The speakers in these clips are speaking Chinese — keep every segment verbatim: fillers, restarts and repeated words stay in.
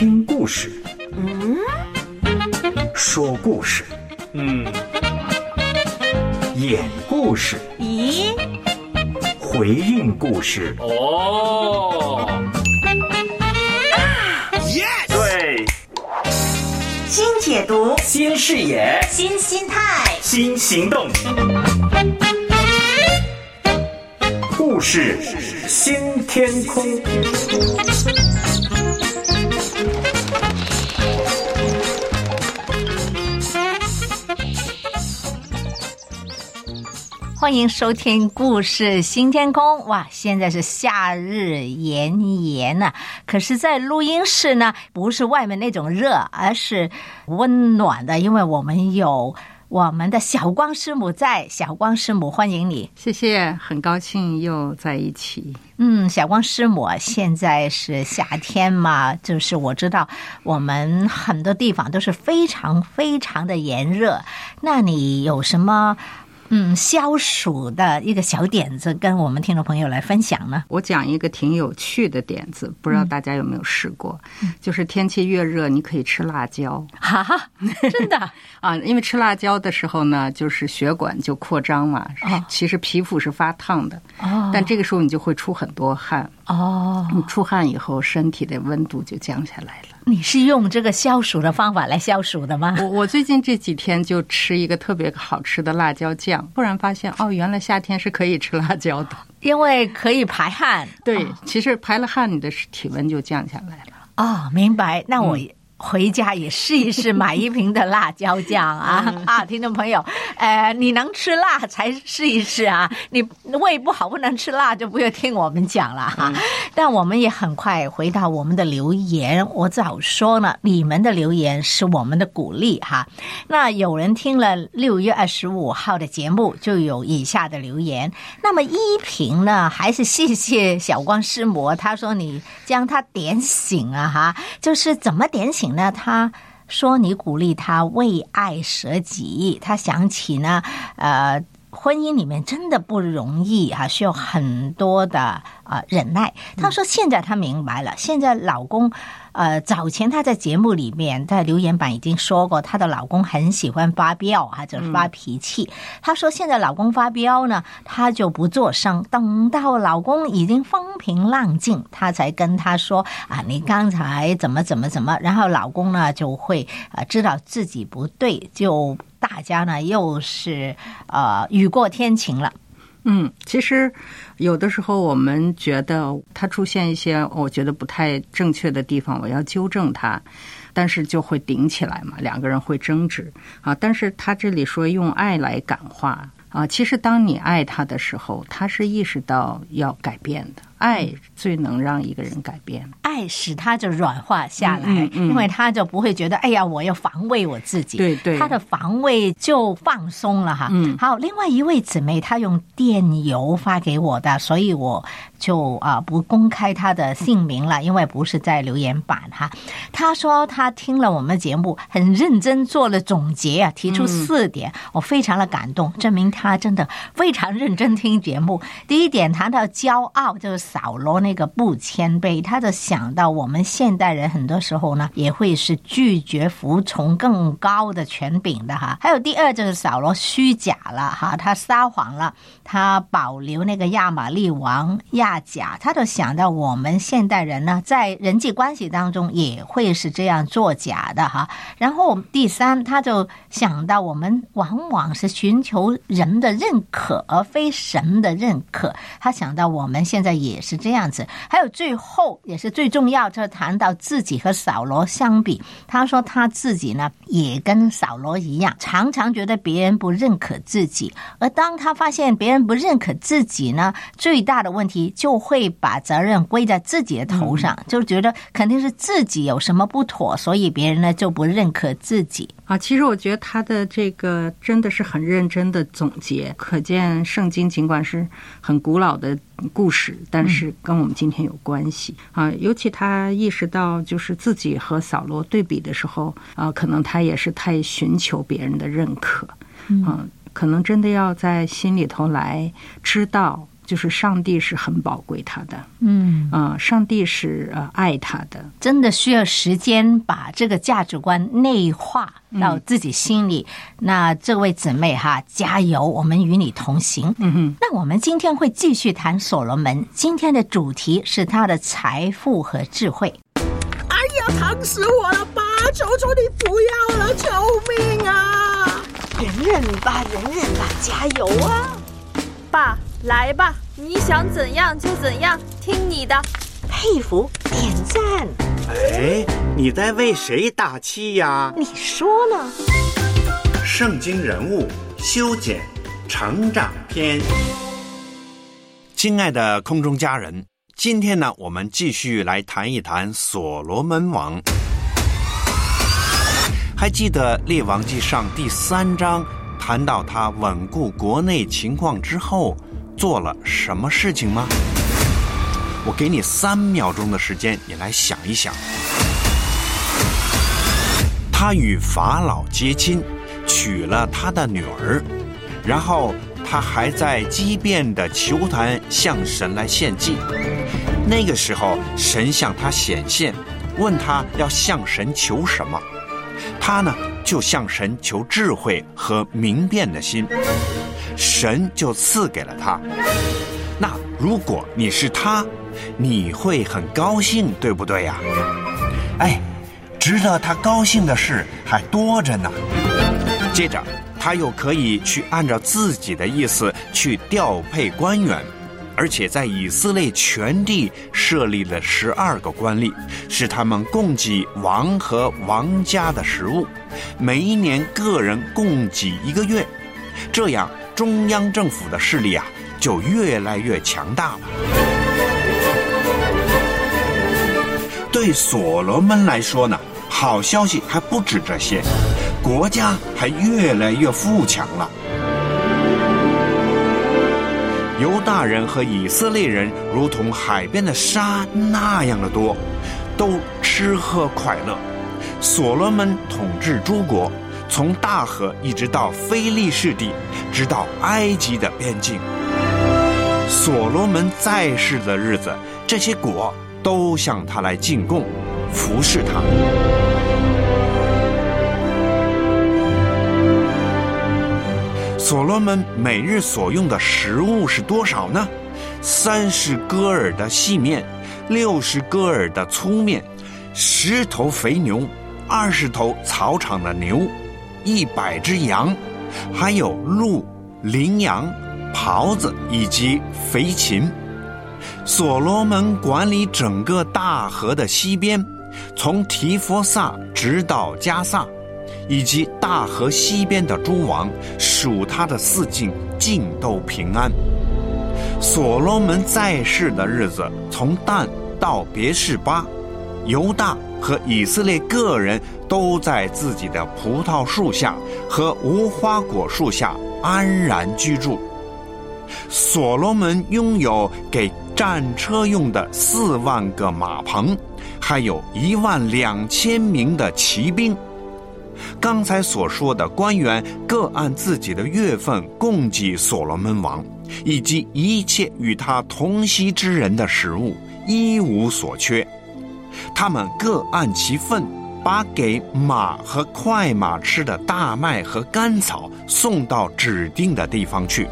听故事， 嗯， 说故事， 嗯， 演故事， 咦， 回应故事。 哦， 对， 新解读， 新视野， 新心态， 新行动，故事新天空。 欢迎收听故事新天空。哇，现在是夏日炎炎啊，可是在录音室呢，不是外面那种热，而是温暖的，因为我们有我们的小光师母在。小光师母，欢迎你。 谢谢，很高兴又在一起。 嗯，小光师母，现在是夏天嘛，就是我知道我们很多地方都是非常非常的炎热，那你有什么嗯，消暑的一个小点子跟我们听众朋友来分享呢？ 我讲一个挺有趣的点子，不知道大家有没有试过、嗯、就是天气越热你可以吃辣椒。 哈哈，真的啊，因为吃辣椒的时候呢，就是血管就扩张嘛、哦、其实皮肤是发烫的、哦、但这个时候你就会出很多汗。哦，你出汗以后身体的温度就降下来了。 你是用这个消暑的方法来消暑的吗？ 我我最近这几天就吃一个特别好吃的辣椒酱，突然发现哦，原来夏天是可以吃辣椒的， 因为可以排汗。 对、 哦、 其实排了汗你的体温就降下来了。 哦，明白。那我、嗯回家也试一试，买一瓶的辣椒酱啊啊！听众朋友，呃，你能吃辣才试一试啊！你胃不好不能吃辣，就不要听我们讲了哈。嗯、但我们也很快回到我们的留言，我早说了，你们的留言是我们的鼓励哈。那有人听了六月二十五号的节目，就有以下的留言。那么依萍呢，还是谢谢小光师母，他说你将他点醒啊哈，就是怎么点醒呢？他说你鼓励他为爱舍己，他想起呢呃婚姻里面真的不容易啊，需要很多的呃忍耐。他说现在他明白了，现在老公呃早前他在节目里面在留言板已经说过，他的老公很喜欢发飙或者发脾气、嗯、他说现在老公发飙呢，他就不作声，等到老公已经风平浪静，他才跟他说啊，你刚才怎么怎么怎么，然后老公呢就会呃知道自己不对，就大家呢又是呃雨过天晴了。 嗯，其实有的时候我们觉得他出现一些我觉得不太正确的地方，我要纠正他，但是就会顶起来嘛，两个人会争执啊。但是他这里说用爱来感化啊，其实当你爱他的时候，他是意识到要改变的。爱最能让一个人改变， 爱使他就软化下来、 嗯嗯、 因为他就不会觉得哎呀我要防卫我自己， 对对， 他的防卫就放松了哈。嗯，好，另外一位姊妹她用电邮发给我的，所以我就啊、呃、不公开她的姓名了，因为不是在留言板哈。她说她听了我们节目，很认真做了总结啊，提出四点、嗯、我非常的感动，证明她真的非常认真听节目。第一点谈到骄傲，就是扫罗那个不谦卑，他就想到我们现代人很多时候呢也会是拒绝服从更高的权柄的哈。还有第二就是扫罗虚假了哈，他撒谎了，他保留那个亚玛利王亚甲，他就想到我们现代人呢在人际关系当中也会是这样作假的哈。然后第三他就想到我们往往是寻求人的认可而非神的认可，他想到我们现在也是这样子。还有最后也是最重要，就是谈到自己和扫罗相比，他说他自己呢也跟扫罗一样，常常觉得别人不认可自己，而当他发现别人不认可自己呢，最大的问题就会把责任归在自己的头上、嗯、就觉得肯定是自己有什么不妥，所以别人呢就不认可自己啊。其实我觉得他的这个真的是很认真的总结，可见圣经尽管是很古老的故事，但是跟我们今天有关系、嗯、啊。尤其他意识到就是自己和扫罗对比的时候啊，可能他也是太寻求别人的认可，嗯、啊，可能真的要在心里头来知道就是上帝是很宝贵他的， 嗯啊、呃，上帝是呃爱他的， 真的需要时间把这个价值观内化到自己心里。嗯、那这位姊妹哈，加油，我们与你同行。 嗯哼， 那我们今天会继续谈所罗门，今天的主题是他的财富和智慧。 哎呀，疼死我了！爸，求求你不要了，救命啊！ 忍忍吧，忍忍吧，加油啊！ 爸，来吧，你想怎样就怎样，听你的。 佩服，点赞。 哎，你在为谁打气呀？ 你说呢？ 圣经人物修剪成长篇。亲爱的空中家人，今天呢，我们继续来谈一谈所罗门王。还记得列王纪上第三章谈到他稳固国内情况之后做了什么事情吗？我给你三秒钟的时间，你来想一想。他与法老结亲，娶了他的女儿，然后他还在基遍的球坛向神来献祭。那个时候，神向他显现，问他要向神求什么。他呢，就向神求智慧和明辨的心，神就赐给了他。那如果你是他，你会很高兴，对不对呀？哎，值得他高兴的事还多着呢。接着，他又可以去按照自己的意思去调配官员。而且在以色列全地设立了十二个官吏，使他们供给王和王家的食物，每一年个人供给一个月，这样中央政府的势力啊就越来越强大了。对所罗门来说呢，好消息还不止这些，国家还越来越富强了。犹大人和以色列人如同海边的沙那样的多，都吃喝快乐。所罗门统治诸国，从大河一直到非利士地，直到埃及的边境。所罗门在世的日子，这些国都向他来进贡，服侍他。所罗门每日所用的食物是多少呢？三十戈尔的细面，六十戈尔的粗面，十头肥牛，二十头草场的牛，一百只羊，还有鹿、羚羊、狍子以及肥禽。所罗门管理整个大河的西边，从提佛萨直到加萨，以及大河西边的诸王，属他的四境尽都平安。所罗门在世的日子，从但到别是巴，犹大和以色列个人都在自己的葡萄树下和无花果树下安然居住。所罗门拥有给战车用的四万个马棚，还有一万两千名的骑兵。刚才所说的官员各按自己的月份供给所罗门王，以及一切与他同席之人的食物，一无所缺。他们各按其分，把给马和快马吃的大麦和甘草送到指定的地方去。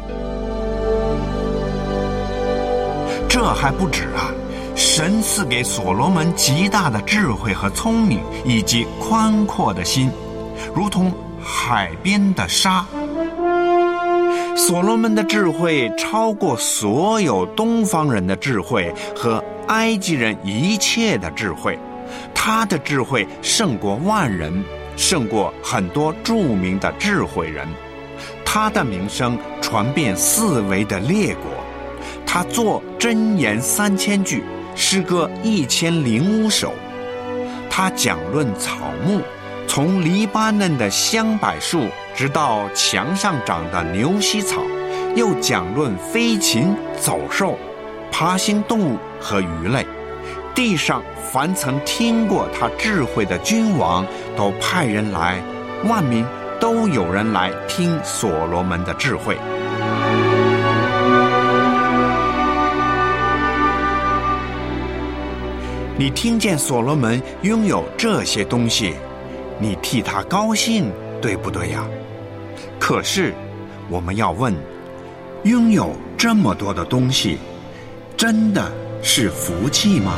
这还不止啊，神赐给所罗门极大的智慧和聪明，以及宽阔的心，如同海边的沙。所罗门的智慧超过所有东方人的智慧和埃及人一切的智慧，他的智慧胜过万人，胜过很多著名的智慧人。他的名声传遍四围的列国，他作箴言三千句，诗歌一千零五首。他讲论草木，从黎巴嫩的香柏树直到墙上长的牛膝草，又讲论飞禽走兽、爬行动物和鱼类。地上凡曾听过他智慧的君王，都派人来，万民都有人来听所罗门的智慧。 你听见所罗门拥有这些东西，你替他高兴，对不对呀？可是我们要问，拥有这么多的东西，真的是福气吗？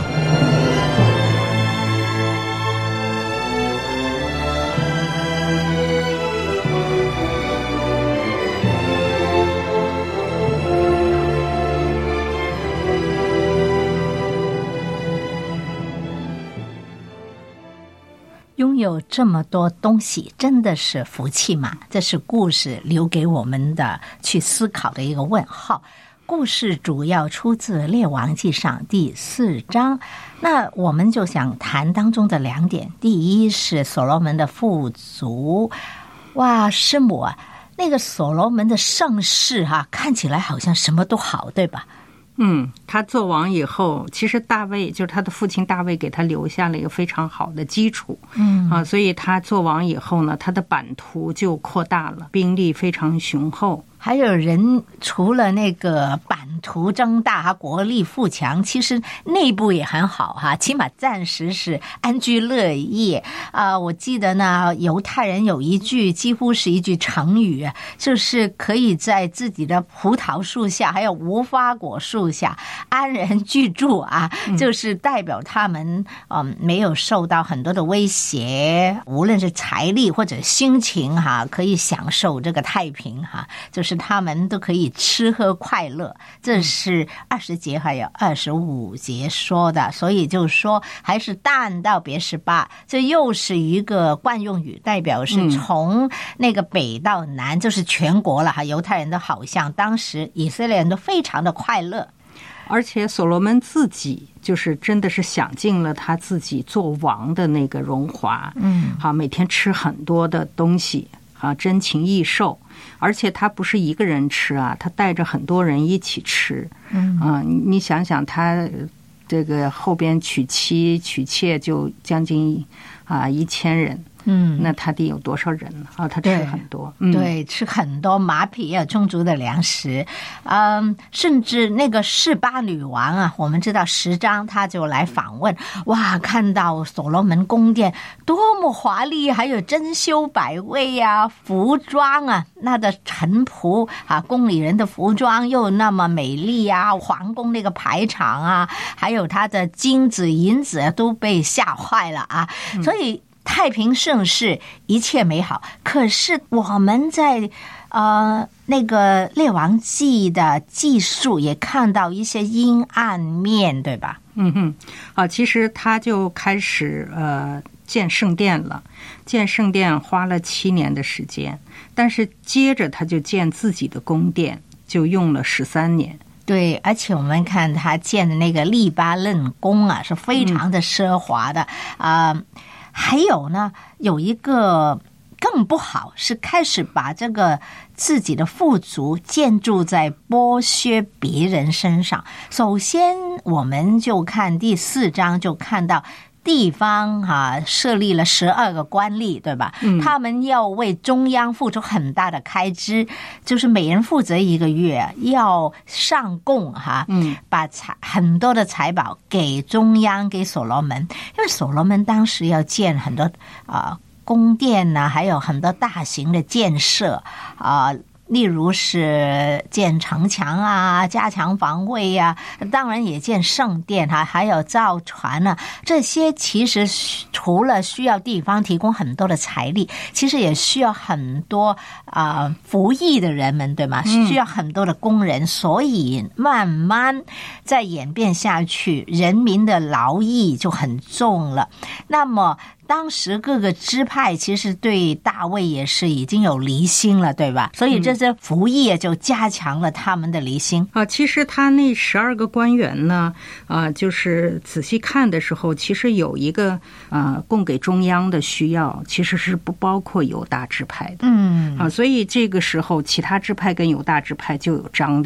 拥有这么多东西真的是福气吗？这是故事留给我们的去思考的一个问号。故事主要出自《列王纪上》第四章，那我们就想谈当中的两点。第一是所罗门的富足，哇，师母啊，那个所罗门的盛世哈、啊，看起来好像什么都好，对吧？ 嗯，他做王以后，其实大卫就是他的父亲大卫给他留下了一个非常好的基础，嗯啊，所以他做王以后呢，他的版图就扩大了，兵力非常雄厚。 还有人除了那个版图增大哈，国力富强，其实内部也很好哈，起码暂时是安居乐业啊、呃。我记得呢，犹太人有一句几乎是一句成语，就是可以在自己的葡萄树下，还有无花果树下安然居住啊，就是代表他们嗯没有受到很多的威胁，无论是财力或者心情哈，可以享受这个太平哈，就是他们都可以吃喝快乐。这是二十节还有二十五节说的，所以就是说还是但到别是巴，这又是一个惯用语，代表是从那个北到南，就是全国了哈。犹太人都好像当时以色列人都非常的快乐。 而且所罗门自己就是真的是享尽了他自己做王的那个荣华，嗯，好，每天吃很多的东西啊，珍禽异兽，而且他不是一个人吃啊，他带着很多人一起吃，嗯啊，你想想他这个后边娶妻娶妾就将近啊一千人。嗯，那他得有多少人呢？啊，他吃很多， 对，嗯、对，吃很多，马匹也有充足的粮食，嗯，甚至那个示巴女王啊，我们知道十章他就来访问，哇，看到所罗门宫殿多么华丽，还有珍馐百味啊，服装啊，那的臣仆啊，宫里人的服装又那么美丽啊，皇宫那个排场啊，还有他的金子银子都被吓坏了啊，嗯、所以。太平盛世，一切美好。可是我们在呃那个列王记的记述也看到一些阴暗面，对吧？ 嗯哼，啊，其实他就开始呃建圣殿了，建圣殿花了七年的时间，但是接着他就建自己的宫殿，就用了十三年。 对，而且我们看他建的那个利巴嫩宫啊，是非常的奢华的啊。嗯呃还有呢，有一个更不好，是开始把这个自己的富足建筑在剥削别人身上。首先，我们就看第四章，就看到地方啊设立了十二个官吏，对吧？嗯，他们要为中央付出很大的开支，就是每人负责一个月，要上供哈，嗯，把财很多的财宝给中央，给所罗门，因为所罗门当时要建很多啊、呃、宫殿呐、啊，还有很多大型的建设啊。呃例如是建城墙啊，加强防卫呀、啊，当然也建圣殿啊，还有造船啊，这些其实除了需要地方提供很多的财力，其实也需要很多啊、呃、服役的人们，对吗？需要很多的工人，嗯、所以慢慢再演变下去，人民的劳役就很重了。那么当时各个支派其实对大卫也是已经有离心了，对吧？所以这些服役就加强了他们的离心、 嗯、啊。其实他那十二个官员呢，啊，就是仔细看的时候，其实有一个啊供给中央的需要，其实是不包括犹大支派的。嗯啊，所以这个时候其他支派跟犹大支派就有张力了。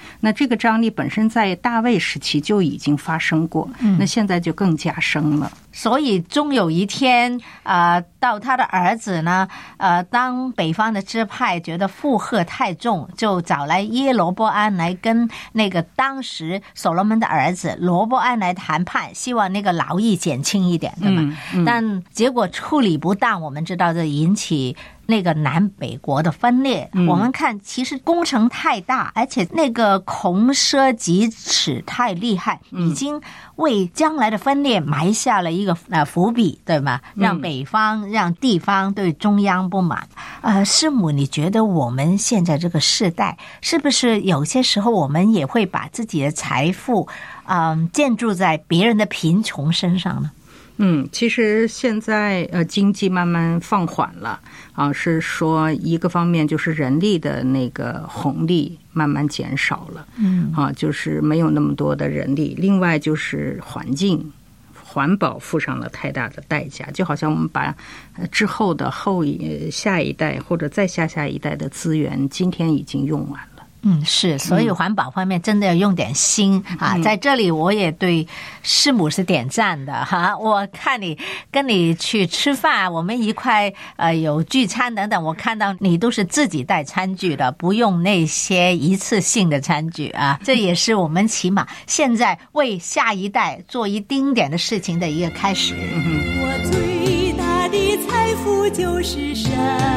那这个张力本身在大卫时期就已经发生过，嗯、那现在就更加深了。 所以终有一天，呃，到他的儿子呢，呃，当北方的支派觉得负荷太重，就找来耶罗波安来跟那个当时所罗门的儿子罗波安来谈判，希望那个劳役减轻一点，对吗？嗯嗯、但结果处理不当，我们知道这引起那个南北国的分裂。嗯、我们看，其实工程太大，而且那个孔奢极侈太厉害，已经为将来的分裂埋下了一个呃伏笔，对吗？让北方、让地方对中央不满。呃，师母，你觉得我们现在这个世代，是不是有些时候我们也会把自己的财富，嗯、呃，建筑在别人的贫穷身上呢？ 嗯，其实现在呃经济慢慢放缓了啊，是说一个方面就是人力的那个红利慢慢减少了，嗯啊，就是没有那么多的人力。另外就是环境环保付上了太大的代价，就好像我们把之后的后一下一代或者再下下一代的资源今天已经用完了。 嗯，是，所以环保方面真的要用点心、嗯、啊！在这里我也对师母是点赞的哈。我看你跟你去吃饭，我们一块呃有聚餐等等，我看到你都是自己带餐具的，不用那些一次性的餐具啊。这也是我们起码现在为下一代做一丁点的事情的一个开始。嗯、 我最大的财富就是神，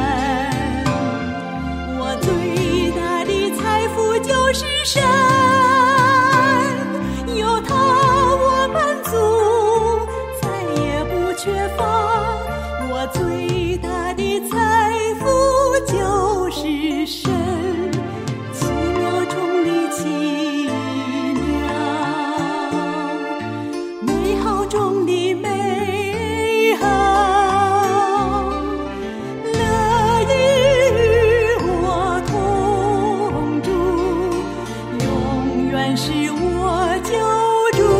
我最财富就是神，有它我满足，再也不缺乏。我最大的财富就是神，奇妙中的奇妙，美好中的美好，乐意我同是我救主，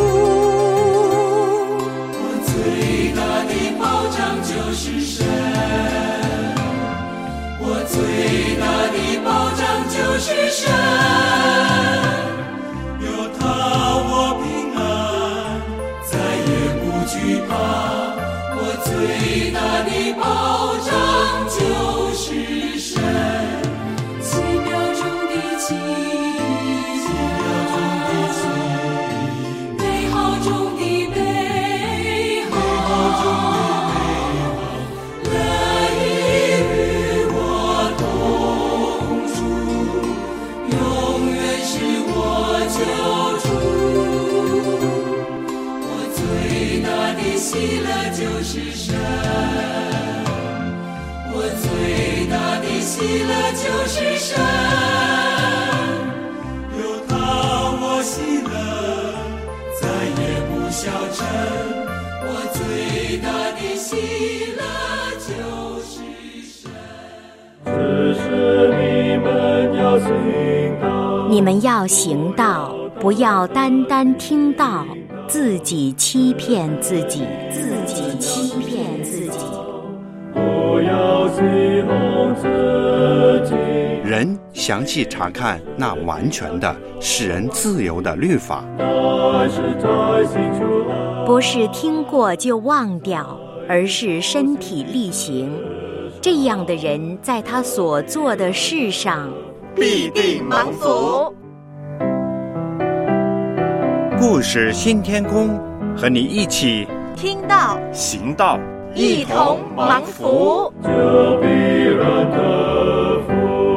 我最大的保障就是神，我最大的保障就是神，有他我平安，再也不惧怕，我最大的保障就是神，奇妙中的奇。喜乐就是神，我最大的喜乐就是神，有他我喜乐，再也不消沉，我最大的喜乐就是神。只是你们要行道， 你们要行道，不要单单听道，自己欺骗自己，自己欺骗自己，不要欺哄自己。 人详细查看那完全的使人自由的律法， 不是听过就忘掉，而是身体力行。这样的人在他所做的事上必定蒙福。 故事新天空，和你一起听到行道， 一同蒙福。 就必然得福。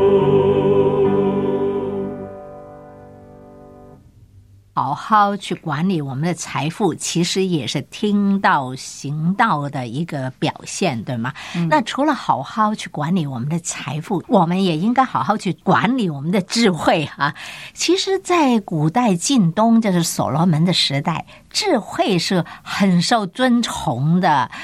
好好去管理我们的财富，其实也是听道行道的一个表现，对吗？嗯、那除了好好去管理我们的财富，我们也应该好好去管理我们的智慧啊。其实在古代近东，就是所罗门的时代，智慧是很受尊崇的。嗯、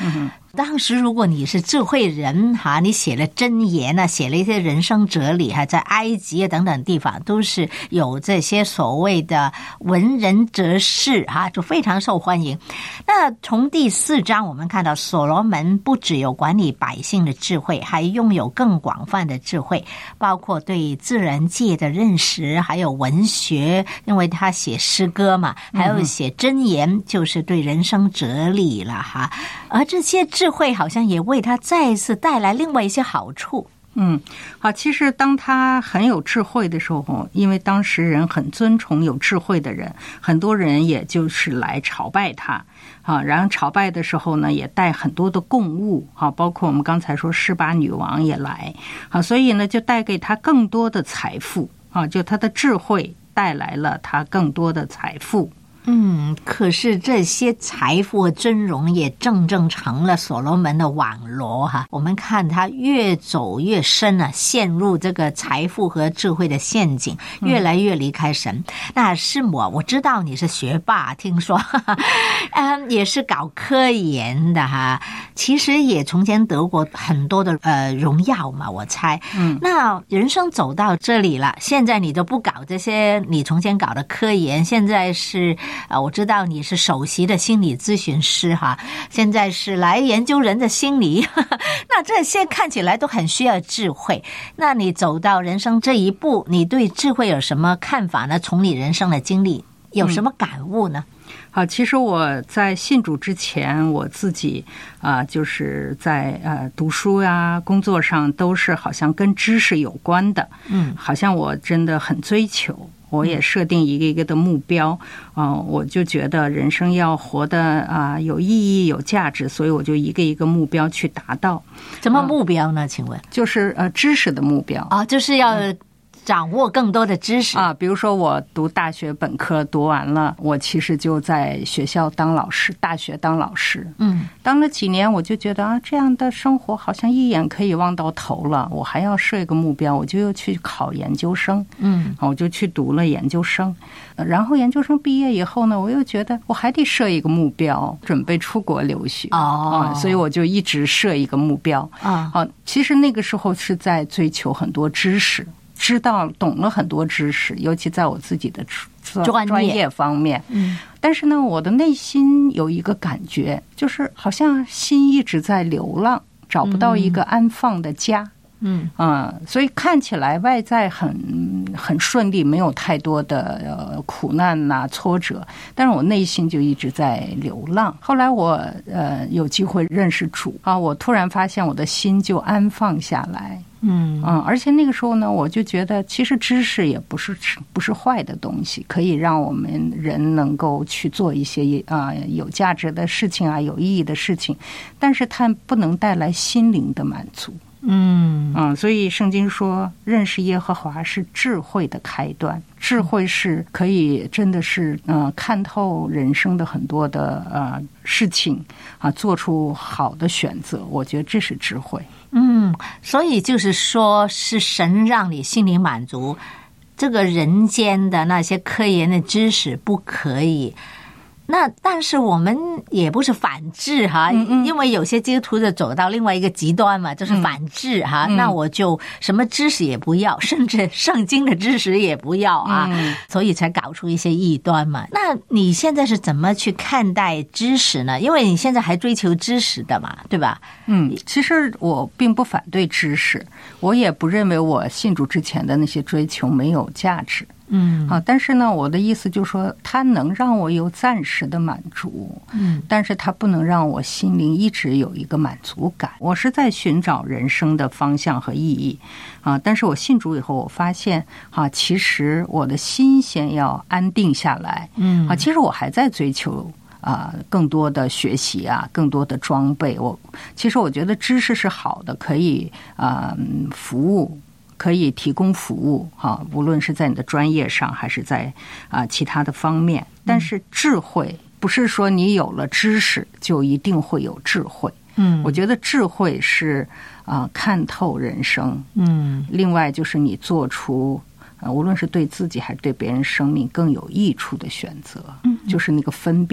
当时如果你是智慧人哈，你写了箴言啊，写了一些人生哲理哈，在埃及啊等等地方都是有这些所谓的文人哲士哈，就非常受欢迎。那从第四章我们看到，所罗门不只有管理百姓的智慧，还拥有更广泛的智慧，包括对自然界的认识，还有文学，因为他写诗歌嘛，还有写箴言，就是对人生哲理了哈。而这些智慧好像也为他再一次带来另外一些好处。 嗯，好，其实当他很有智慧的时候，因为当时人很尊崇有智慧的人，很多人也就是来朝拜他啊。然后朝拜的时候呢，也带很多的供物啊，包括我们刚才说示巴女王也来啊，所以呢，就带给他更多的财富啊，就他的智慧带来了他更多的财富。 嗯，可是这些财富和尊荣也正正成了所罗门的网罗哈。我们看他越走越深啊，陷入这个财富和智慧的陷阱，越来越离开神。嗯、那师母，我知道你是学霸，听说，嗯，也是搞科研的哈。其实也从前得过很多的呃荣耀嘛，我猜。嗯，那人生走到这里了，现在你都不搞这些你从前搞的科研，现在是。啊，我知道你是首席的心理咨询师哈，现在是来研究人的心理，呵呵，那这些看起来都很需要智慧。那你走到人生这一步，你对智慧有什么看法呢？从你人生的经历有什么感悟呢？ 嗯、好，其实我在信主之前，我自己啊、呃，就是在呃读书呀、工作上都是好像跟知识有关的，嗯，好像我真的很追求。我也设定一个一个的目标，啊、呃，我就觉得人生要活得啊、呃、有意义、有价值，所以我就一个一个目标去达到。 什么目标呢？呃、请问？ 就是呃知识的目标啊，就是要。嗯掌握更多的知识啊，比如说我读大学本科读完了，我其实就在学校当老师，大学当老师，嗯，当了几年，我就觉得啊，这样的生活好像一眼可以望到头了，我还要设一个目标，我就又去考研究生，嗯，我就去读了研究生，然后研究生毕业以后呢，我又觉得我还得设一个目标，准备出国留学哦、啊，所以我就一直设一个目标啊，啊，其实那个时候是在追求很多知识。知道懂了很多知识，尤其在我自己的专专业方面。嗯，但是呢，我的内心有一个感觉，就是好像心一直在流浪，找不到一个安放的家。嗯啊、呃，所以看起来外在很很顺利，没有太多的呃苦难呐、啊、挫折，但是我内心就一直在流浪。后来我呃有机会认识主啊，我突然发现我的心就安放下来。嗯嗯，而且那个时候呢，我就觉得其实知识也不是不是坏的东西，可以让我们人能够去做一些啊、呃、有价值的事情啊，有意义的事情，但是它不能带来心灵的满足。嗯嗯，所以圣经说，认识耶和华是智慧的开端。智慧是可以真的是呃看透人生的很多的呃事情啊，做出好的选择。我觉得这是智慧。 嗯，所以就是说，是神让你心灵满足，这个人间的那些科研的知识不可以。那但是我们也不是反制哈，嗯嗯，因为有些基督徒就走到另外一个极端嘛，就是反制哈。嗯、那我就什么知识也不要，甚至圣经的知识也不要啊，嗯、所以才搞出一些异端嘛。那你现在是怎么去看待知识呢？因为你现在还追求知识的嘛，对吧？ 嗯，其实我并不反对知识，我也不认为我信主之前的那些追求没有价值。嗯，啊，但是呢，我的意思就是说，它能让我有暂时的满足，嗯，但是它不能让我心灵一直有一个满足感。我是在寻找人生的方向和意义，啊，但是我信主以后，我发现，啊，其实我的心先要安定下来，嗯，啊，其实我还在追求啊、呃、更多的学习啊，更多的装备。我其实我觉得知识是好的，可以啊、呃、服务。可以提供服务哈，无论是在你的专业上，还是在啊、呃、其他的方面。但是智慧不是说你有了知识就一定会有智慧。嗯，我觉得智慧是啊、呃、看透人生。嗯，另外就是你做出啊、呃、无论是对自己还是对别人生命更有益处的选择。嗯，就是那个分辨。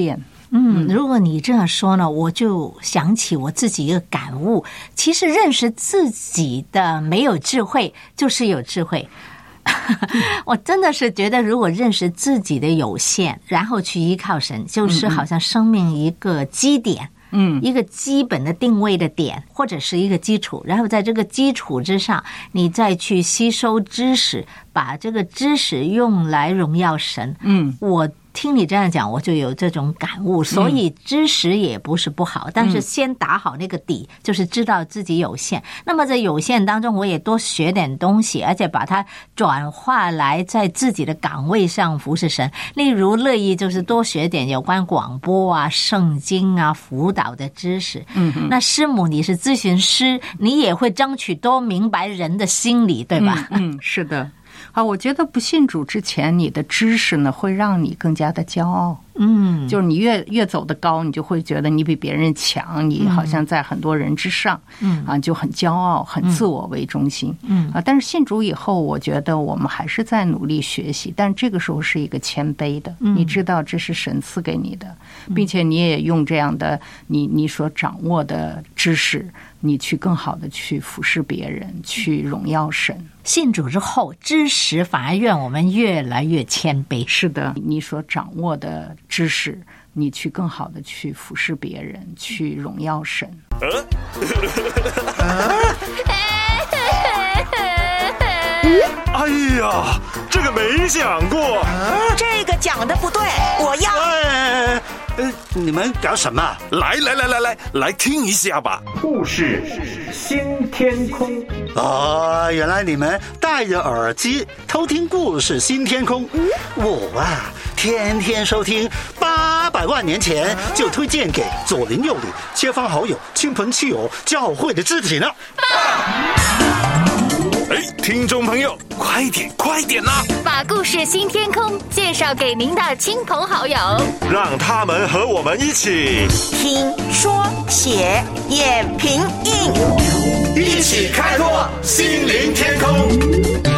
嗯，如果你这样说呢，我就想起我自己一个感悟，其实认识自己的没有智慧就是有智慧。我真的是觉得，如果认识自己的有限，然后去依靠神，就是好像生命一个基点，嗯，一个基本的定位的点，或者是一个基础，然后在这个基础之上，你再去吸收知识，把这个知识用来荣耀神。嗯，我听你这样讲，我就有这种感悟，所以知识也不是不好，但是先打好那个底，就是知道自己有限。那么在有限当中，我也多学点东西，而且把它转化来在自己的岗位上服侍神。例如乐意就是多学点有关广播啊、圣经啊、辅导的知识。嗯，那师母你是咨询师，你也会争取多明白人的心理，对吧？ 嗯，嗯是的。啊，我觉得不信主之前，你的知识呢会让你更加的骄傲。嗯，就是你越越走得高，你就会觉得你比别人强，你好像在很多人之上。嗯啊，就很骄傲，很自我为中心。嗯啊，但是信主以后，我觉得我们还是在努力学习，但这个时候是一个谦卑的。嗯，你知道这是神赐给你的，并且你也用这样的你你所掌握的知识，你去更好的去服侍别人，去荣耀神。 信主之后，知识反而愿我们越来越谦卑。 是的，你所掌握的知识，你去更好的去服侍别人，去荣耀神。 哎呀，这个没讲过。 这个讲的不对，我要。 哎，呃，你们搞什么？来来来来来，来听一下吧。 故事新天空。 哦，原来你们戴着耳机偷听故事新天空。我啊，天天收听，八百万年前就推荐给左邻右里、街坊好友、亲朋戚友、教会的肢体呢。 哎，听众朋友，快点快点啦！ 把故事新天空介绍给您的亲朋好友， 让他们和我们一起听说写演评印， 一起开拓心灵天空。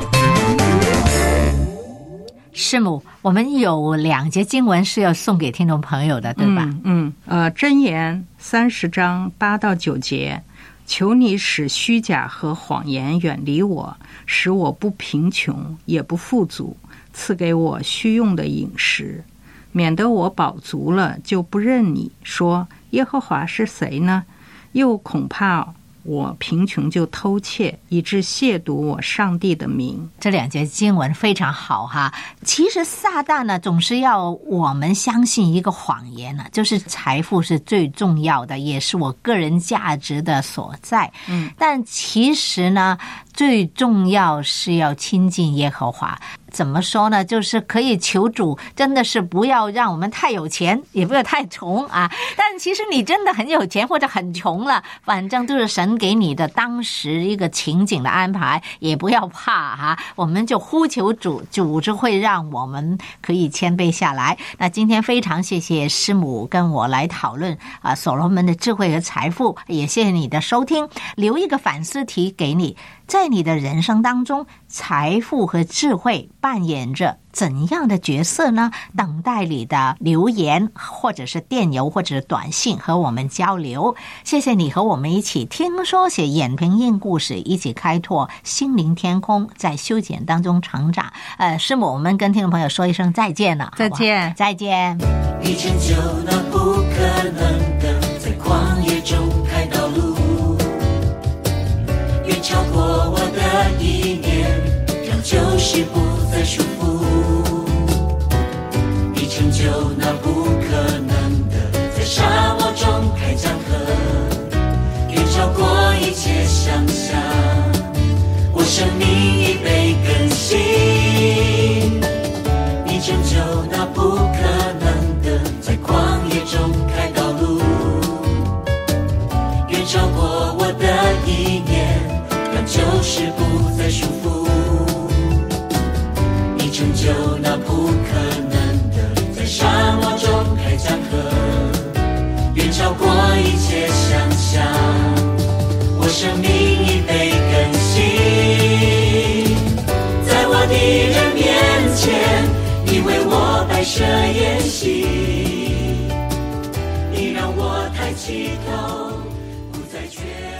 师母，我们有两节经文是要送给听众朋友的，对吧？ 嗯，嗯呃，箴言三十章八到九节。求你使虚假和谎言远离我，使我不贫穷也不富足，赐给我需用的饮食，免得我饱足了就不认你，说耶和华是谁呢？又恐怕我贫穷就偷窃，以致亵渎我上帝的名。 这两节经文非常好哈。其实撒旦呢，总是要我们相信一个谎言呢，就是财富是最重要的，也是我个人价值的所在。嗯，但其实呢，最重要是要亲近耶和华。怎么说呢？就是可以求主，真的是不要让我们太有钱，也不要太穷啊。但其实你真的很有钱或者很穷了，反正就是神给你的当时一个情景的安排，也不要怕哈、啊。我们就呼求主，主就会让我们可以谦卑下来。那今天非常谢谢师母跟我来讨论啊，所罗门的智慧和财富，也谢谢你的收听。留一个反思题给你。在你的人生当中，财富和智慧扮演着怎样的角色呢？等待你的留言，或者是电邮，或者是短信和我们交流。谢谢你和我们一起听说写演评印故事，一起开拓心灵天空，在修剪当中成长。呃，师母，我们跟听众朋友说一声再见了， 再见， 再见。 你成就那不可能的，在旷野中开道路。远超过我的意念，让旧事不再束缚。你成就那不可能的，在沙漠中开江河，远超过一切想象。我生命已被更新，你成就那不可能的，在旷野中开道路，远超过我的意念。就是不再束缚，你成就那不可能的，在沙漠中开江河，远超过一切想象。我生命已被更新，在我的人面前，你为我摆设筵席， 抬起头，不再缺